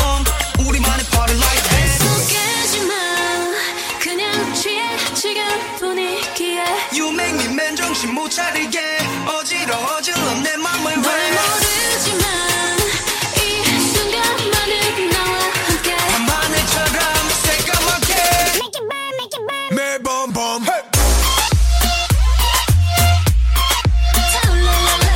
우리만의 party like that. 속이지마 그냥 취해 지금 분위기에 You make me 맨정신 못 차리게 어지러워질러 내 맘을 널 왜 모르지만 이 순간만은 나와 함께 밤하늘처럼 새까맣게 Make it burn, make it burn 매번 밤 타올라라라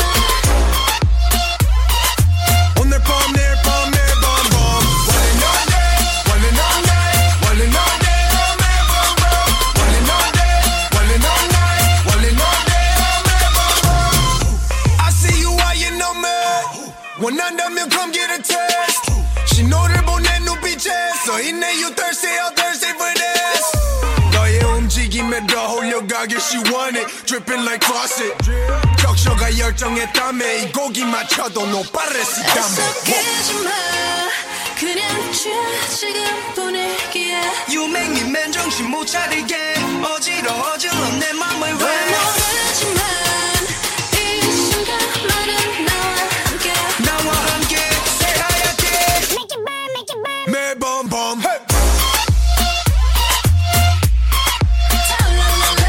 오늘 밤 내일 밤 매번 밤 One and all day One and all night One and all day 매번 밤 One and all day One and all night One and all day 매번 밤 I see you eyeing on me 원한다면 come get a taste 신호를 보낸 눈빛에 써있네 You thirsty, I'm thirsty for this 너의 움직임에 더 홀려가길 she want it Dripping like faucet 적셔가 열정에 땀에 이 고기 맞춰도 no parecita 속이지마 그냥 취해 지금 분위기에 You make me 맨정신 못 차리게 어지러워질러 내 맘을 널 왜 모르지만 이 순간만은 나와 함께 나와 함께 새하얗게 Make it burn, make it burn 매번 밤 타올라라라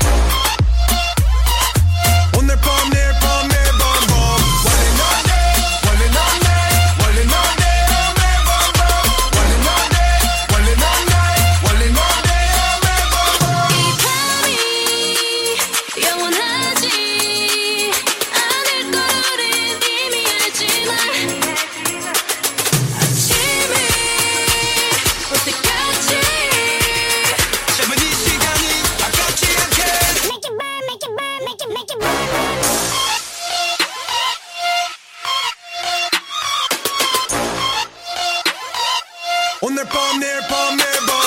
오늘 밤 내일 밤 매번 밤 One and all day One and all night One and all day 매번 밤 One and all day One and all night One and all day 매번 밤 이 밤이 영원하지 않을 걸 우린 이미 알지만 아침이 올 때까지 제발 이 시간이 아깝지 않게 Make it burn, make it burn, make it, make it burn 오늘 밤 내일 밤 매번